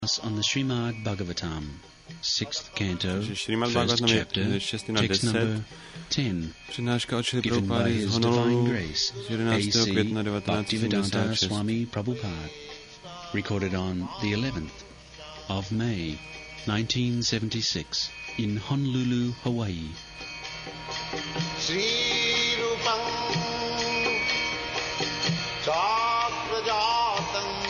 On the Srimad Bhagavatam, 6th canto, Srimad first Bhagavatam je chapter, 6 na text 10. number 10, Přednáška od Šrily given by Prabhupády z His Divine Honolulu Grace, z 11. A.C. května Bhaktivedanta 1976. Swami Prabhupada, recorded on the 11th of May, 1976, in Honolulu, Hawaii. Sri Rupam Chakrajatam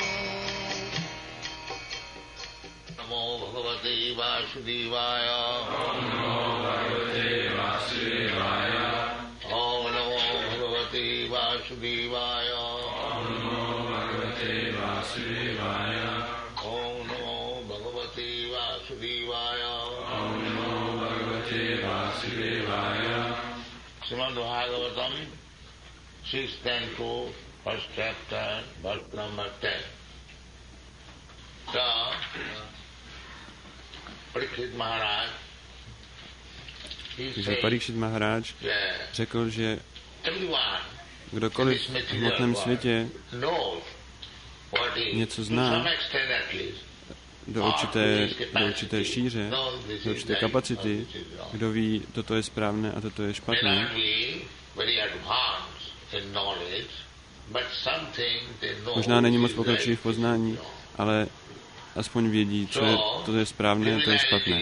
Namo Bhagavate Vasudevaya Om Namo Bhagavate Vasudevaya Om Namo Bhagavate Vasudevaya Om Namo Bhagavate Vasudevaya Om Namo Bhagavate Vasudevaya Om Namo Bhagavate Vasudevaya Srimad Bhagavatam 6th canto, first chapter, verse number 10. So, Parikshit Maharaj, he Takže said Parikshit Maharaj that řekl, že everyone kdokoliv v hmotném světě knows what is, něco to zná some extent at least, do určité šíře, do určité kapacity, kdo ví, toto je správné a toto je may špatné. not be very advanced in knowledge, but something they know Možná není moc is pokročilý v poznání, ale aspoň vědí, co je, to je správné a to je špatné.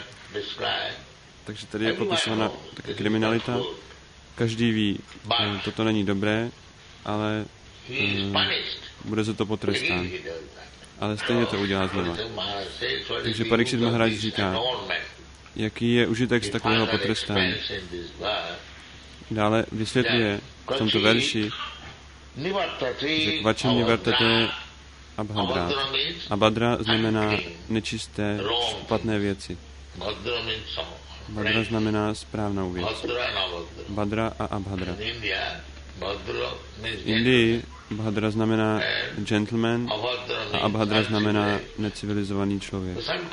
Takže tady je popisována také kriminalita. Každý ví, toto není dobré, ale bude za to potrestán. Ale stejně to udělá znova. Takže Parikshit Maharaj říká, jaký je užitek z takového potrestání. Dále vysvětluje v tomto verši, že kvačem nivartate abhadra. Abhadra znamená nečisté, špatné věci. Bhadra znamená správnou věc. Bhadra a abhadra. V Indii Bhadra znamená gentleman a abhadra znamená necivilizovaný člověk.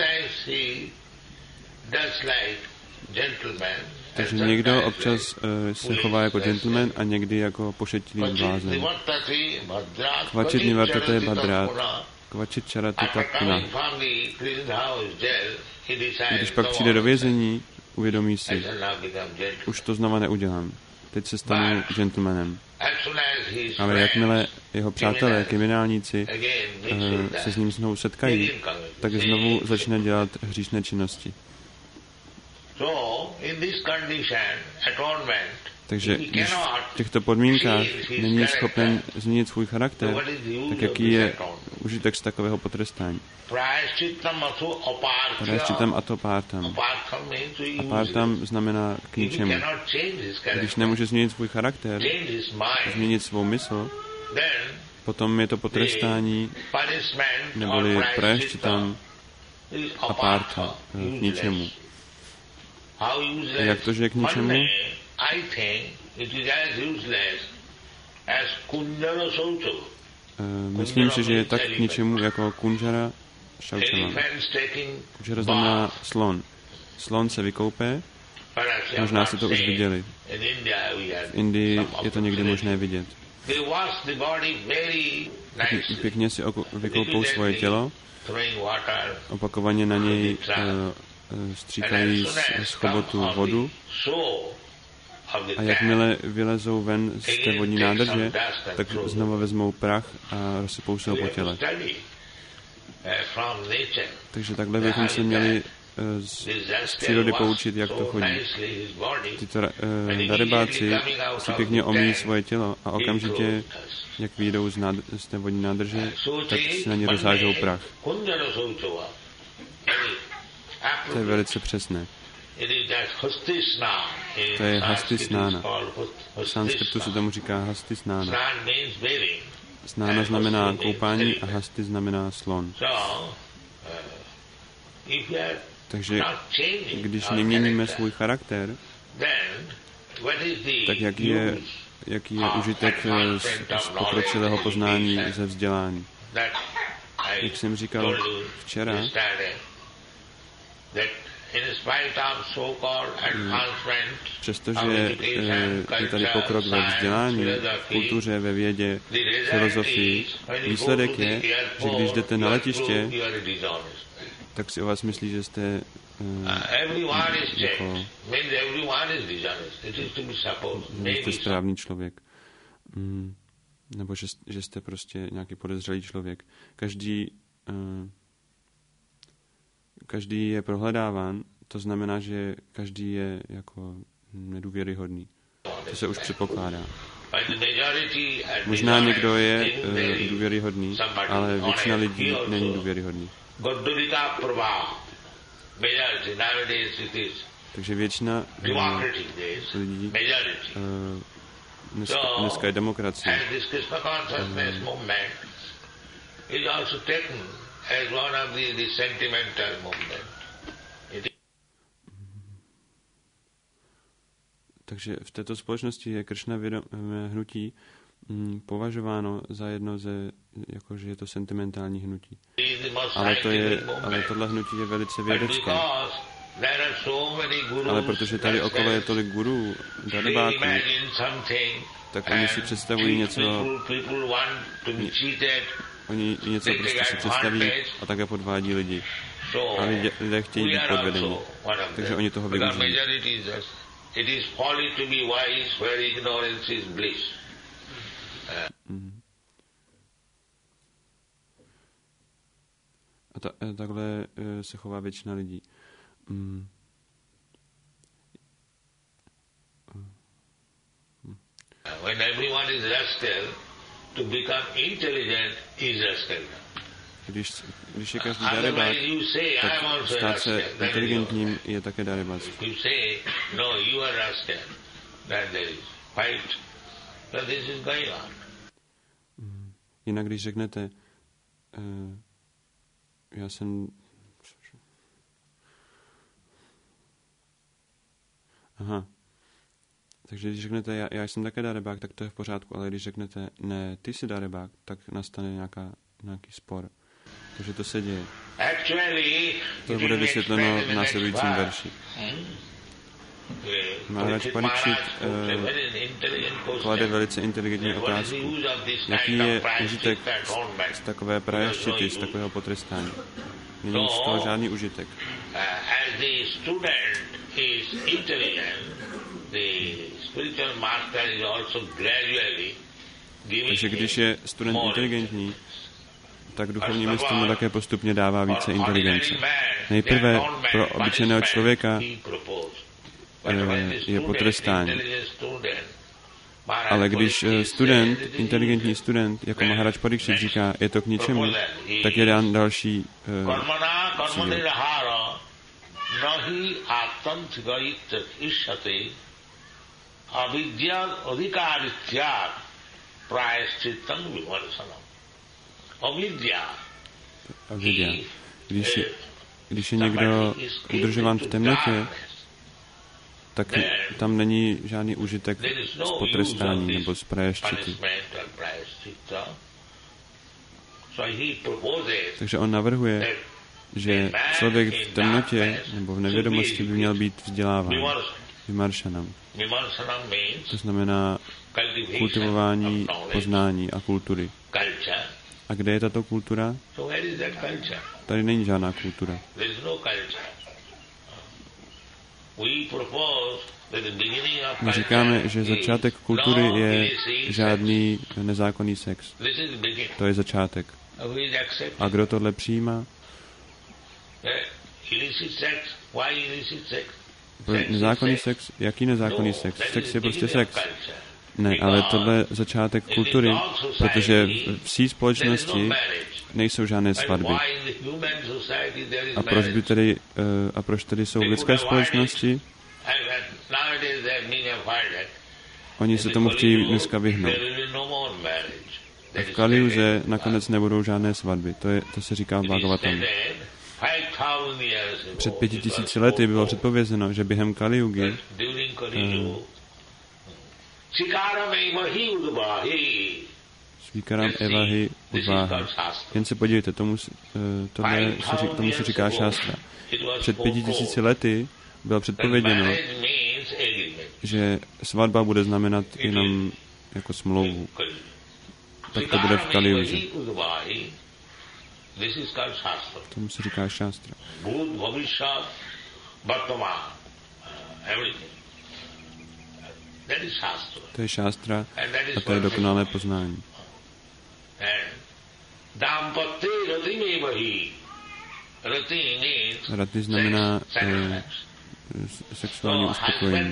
Takže někdo občas se chová jako gentleman a někdy jako pošetilý blázen. Kvačit nivartate bhadrat, kvačit charati tatpuna. Když pak přijde do vězení, uvědomí si, už to znova neudělám. Teď se stanu gentlemanem. Ale jakmile jeho přátelé, kriminálníci, se s ním znovu setkají, tak znovu začne dělat hříšné činnosti. Takže když v těchto podmínkách není schopen změnit svůj charakter, tak jaký je užitek z takového potrestání? Prajasčitam atopártam. Apártam znamená k ničemu. Když nemůže změnit svůj charakter, změnit svou mysl, potom je to potrestání, neboli prajasčitam apárta, k ničemu. A jak to, že je k ničemu? Myslím si, že je tak k ničemu jako kunžara šaučaman. Kunžara znamená slon. Slon se vykoupe, možná jste to už viděli. V Indii je to někdy možné vidět. Pěkně si vykoupou svoje tělo, opakovaně na něj stříkají z chobotu vodu a jakmile vylezou ven z té vodní nádrže, tak znova vezmou prach a rozsypou se ho po těle. Takže takhle bychom se měli z přírody poučit, jak to chodí. Tyto darebáci si pěkně omíjí svoje tělo a okamžitě, jak vyjdou z té vodní nádrže, tak si na ně rozhážou prach. To je velice přesné. To je hasti snána. V sanskritu se tomu říká hasti snána. Snána znamená koupání a hasti znamená slon. Takže když neměníme svůj charakter, tak jaký je užitek z pokročilého poznání ze vzdělání? Jak jsem říkal včera, Přestože je tady pokrok ve vzdělání, v kultuře, ve vědě, filozofii, výsledek je, že když jdete na letiště, tak si o vás myslí, že jste jste správný člověk. Nebo že jste prostě nějaký podezřelý člověk. Každý je prohledáván, to znamená, že každý je jako nedůvěryhodný. To se už předpokládá. Možná někdo je důvěryhodný, ale většina lidí není důvěryhodný. Takže většina lidí dneska je demokracie. Takže v této společnosti je Kršna hnutí považováno za jedno jakože je to sentimentální hnutí. Ale tohle hnutí je velice vědecké. Ale protože tady okolo je tolik gurů, darebáků, tak oni si představují něco, oni něco prostě si představí a také podvádí lidi. A lidé chtějí být podvedení. Takže oni toho využijí. A takhle se chová většina lidí. When everyone is rascal, to become intelligent is rascal. Když je každý darebák, tak stát se inteligentním je také darebáctví. Jinak když řeknete, já jsem... Aha. Takže když řeknete, já jsem také darebák, tak to je v pořádku, ale když řeknete, ne, ty jsi darebák, tak nastane nějaký spor. Takže to se děje. To bude vysvětleno v následujícím verši. Maharaj Parikšit klade velice inteligentní otázku. Jaký je užitek z takové prajaščity, z takového potrestání? Není z toho žádný užitek. Takže když je student inteligentní, tak duchovní mistr mu také postupně dává více inteligence. Nejprve pro obyčejného člověka je potrestání. Ale když inteligentní student, jako Maharaj Parikšit říká, je to k ničemu, tak je dán další cíl. Avidya. Když je někdo udržován v temnotě, tak tam není žádný užitek z potrestání nebo z prajaščity. Takže on navrhuje, že člověk v temnotě nebo v nevědomosti by měl být vzděláván. Vimaršanam. To znamená kultivování poznání a kultury. A kde je tato kultura? Tady není žádná kultura. My říkáme, že začátek kultury je žádný nezákonný sex. To je začátek. A kdo tohle přijímá? Nezákonný sex? Jaký nezákonný sex? Sex je prostě sex. Ne, ale tohle je začátek kultury, protože v psí společnosti nejsou žádné svatby. A proč tedy jsou v lidské společnosti? Oni se tomu chtějí dneska vyhnout. A v Kaliuze nakonec nebudou žádné svatby. To se říká v Bhagavatamu. Před 5000 lety bylo předpovězeno, že během Kaliugy Svíkaram evahy udváha. Jen se podívejte, tomu se říká šástra. Před 5000 lety bylo předpověděno, že svatba bude znamenat jenom jako smlouvu. Tak to bude v Kalijuži. Tomu se říká šástra. To je šástra a to je dokonalé poznání. Rati znamená sexuální uspokojení.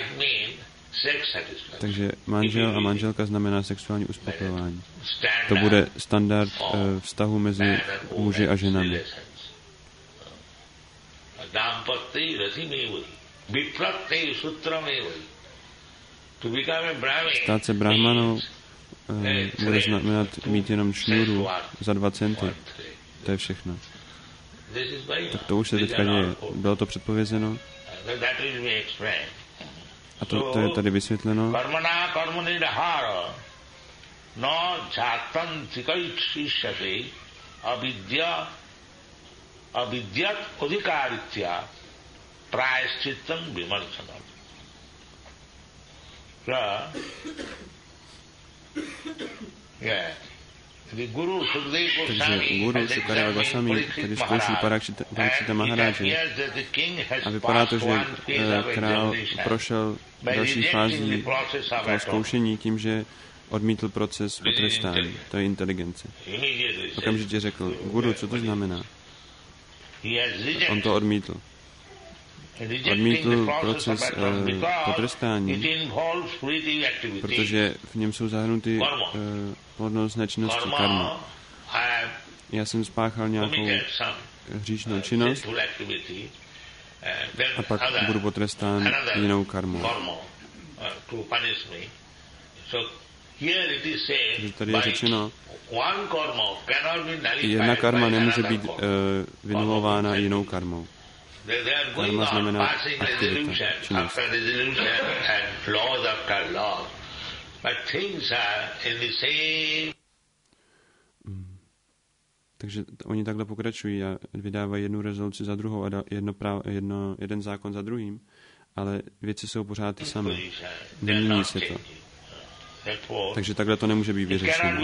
Takže manžel a manželka znamená sexuální uspokojování. To bude standard vztahu mezi muži a ženami. Stát se brahmanou bude znamenat mít jenom šňůru za 2 centy. To je všechno. Tak to už se teďka děje. Bylo to předpovězeno. A to je tady vysvětleno. Takže Guru Sukadeva Goswami tady zkouší Parakšita Maharáže a vypadá to, že král prošel další fází toho zkoušení tím, že odmítl proces potrestání. To je inteligence. Okamžitě řekl, Guru, co to znamená? On to odmítl. Odmítl proces potrestání, protože v něm jsou zahrnuty plodnostné činnosti karma. Já jsem spáchal nějakou hříšnou činnost a pak budu potrestán jinou karmou. Takže tady je řečeno, jedna karma nemůže být vynulována jinou karmou. Karma znamená aktivita, činnost. Takže oni takhle pokračují a vydávají jednu rezoluci za druhou a jeden zákon za druhým, ale věci jsou pořád ty samé. Nemění se to. Takže takhle to nemůže být vyřešeno.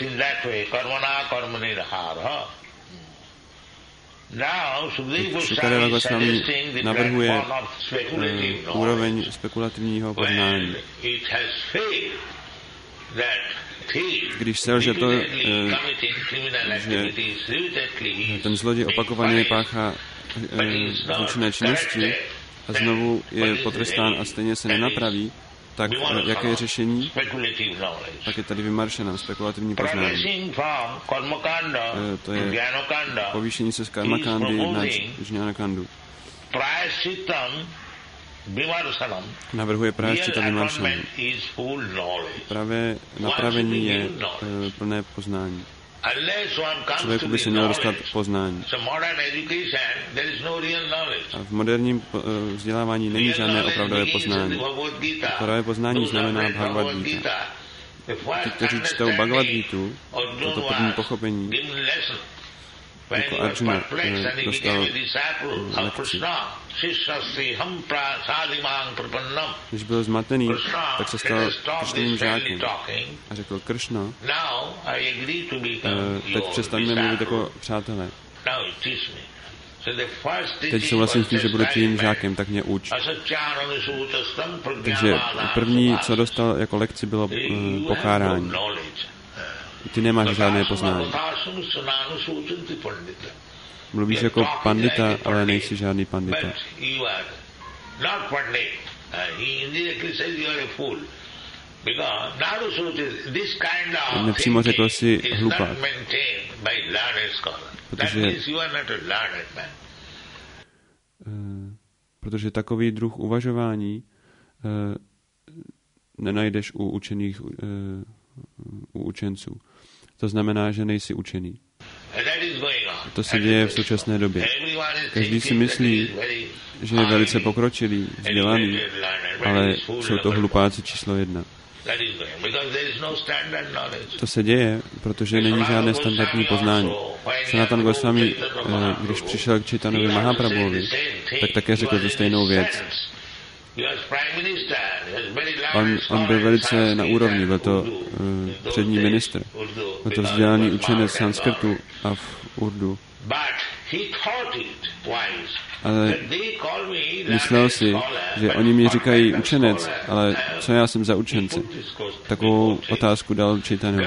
Sukadeva Goswami navrhuje úroveň spekulativního poznání. Když selže to, že ten zloděj opakovaně páchá zločinné činnosti a znovu je potrestán a stejně se nenapraví, tak jaké je řešení? Tak je tady vymaršená spekulativní poznání. To je povýšení se z karmakandy na jnanakandu. Navrhuje práščita vymaršená. Pravé napravení je plné poznání. Člověku by se mělo dostat poznání. A v moderním vzdělávání není žádné opravdové poznání. Opravdové poznání znamená Bhagavad Gita. Ti, kteří čtou Bhagavad Gitu, toto první pochopení, jako Arjuna dostal lekci. Když byl zmatený, tak se stal Kršnovým žákem a řekl, Kršno, teď přestaňme mluvit jako přátelé. Teď souhlasím s tím, že budu tvým žákem, tak mě uč. Takže první, co dostal jako lekci, bylo pokárání. Ty nemáš žádné poznání. Mluvíš jako pandita, ale nejsi žádný pandita. Nepřímo řekl si hlupák. Protože takový druh uvažování nenajdeš u učených u učenců. To znamená, že nejsi učený. To se děje v současné době. Každý si myslí, že je velice pokročilý, vzdělaný, ale jsou to hlupáci číslo 1. To se děje, protože není žádné standardní poznání. Sanatana Goswami, když přišel k Chaitanovi Mahaprabhuovi, tak také řekl tu stejnou věc. On byl velice na úrovni, byl to přední ministr, byl to vzdělaný učenec sanskrtu a v urdu. Ale myslel si, že oni mi říkají učenec, ale co já jsem za učence? Takovou otázku dal Chaitanovi.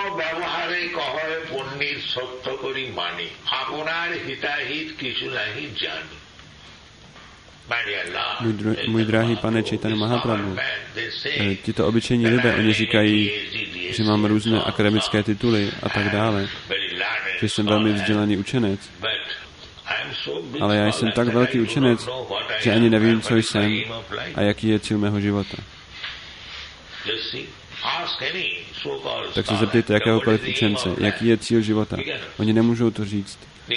Můj drahý pane Chaitanya Mahaprabhu, tito obyčejní lidé, oni říkají, že mám různé akademické tituly a tak dále, že jsem velmi vzdělaný učenec, ale já jsem tak velký učenec, že ani nevím, co jsem a jaký je cíl mého života. Tak se zeptejte jakéhokoliv učence, jaký je cíl života. Oni nemůžou to říct.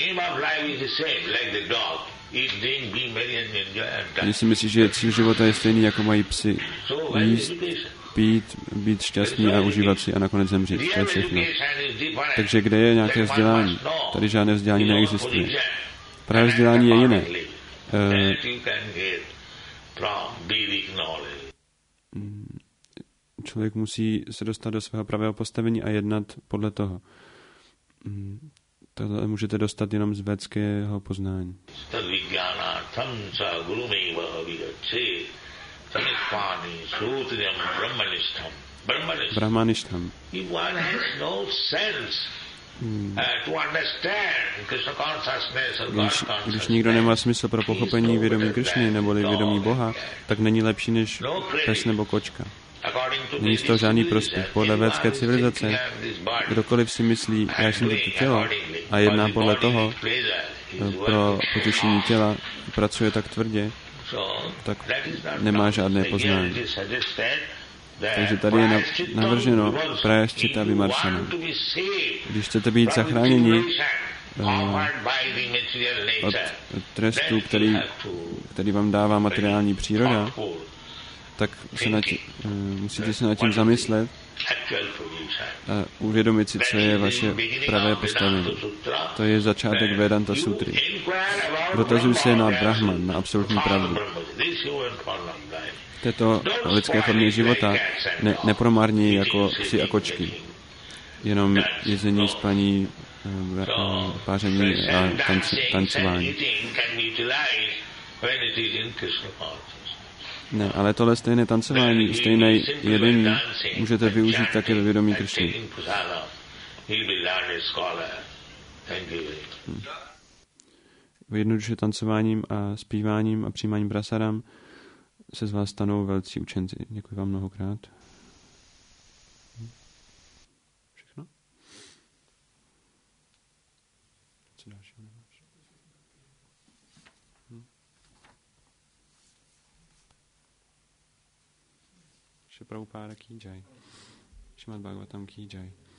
Oni si myslí, že cíl života je stejný, jako mají psi. Jíst, pít, být šťastný a užívat si a nakonec zemřít. To je všechno. Takže kde je nějaké vzdělání? Tady žádné vzdělání neexistuje. Právě vzdělání je jiné. Člověk musí se dostat do svého pravého postavení a jednat podle toho. Tohle můžete dostat jenom z védského poznání. Brahmanishtam. Když nikdo nemá smysl pro pochopení vědomí Krišny neboli vědomí Boha, tak není lepší než pes nebo kočka. Není z toho žádný prospěch. Podle védské civilizace, kdokoliv si myslí, já jsem toto tělo a jedná podle toho pro potěšení těla, pracuje tak tvrdě, tak nemá žádné poznání. Takže tady je navrženo prajaščita vimaršana. Když chcete být zachráněni od trestu, který vám dává materiální příroda, tak musíte se nad tím zamyslet a uvědomit si, co je vaše pravé postavení. To je začátek Vedanta Sutry. Dotazuj se na Brahman, na absolutní pravdu. V této lidské formě života nepromární jako psi a kočky. Jenom jezení, spaní, páření a tancování. Ne, ale tohle stejné tancování, stejné jedení můžete využít také ve vědomí Krišny. Jednoduše tancováním a zpíváním a přijímáním prasaram se z vás stanou velcí učenci. Děkuji vám mnohokrát. Všechno? Co dalšího nemáš? Prabhupáda ki jai. Śrīmad Bhagavatam ki jai.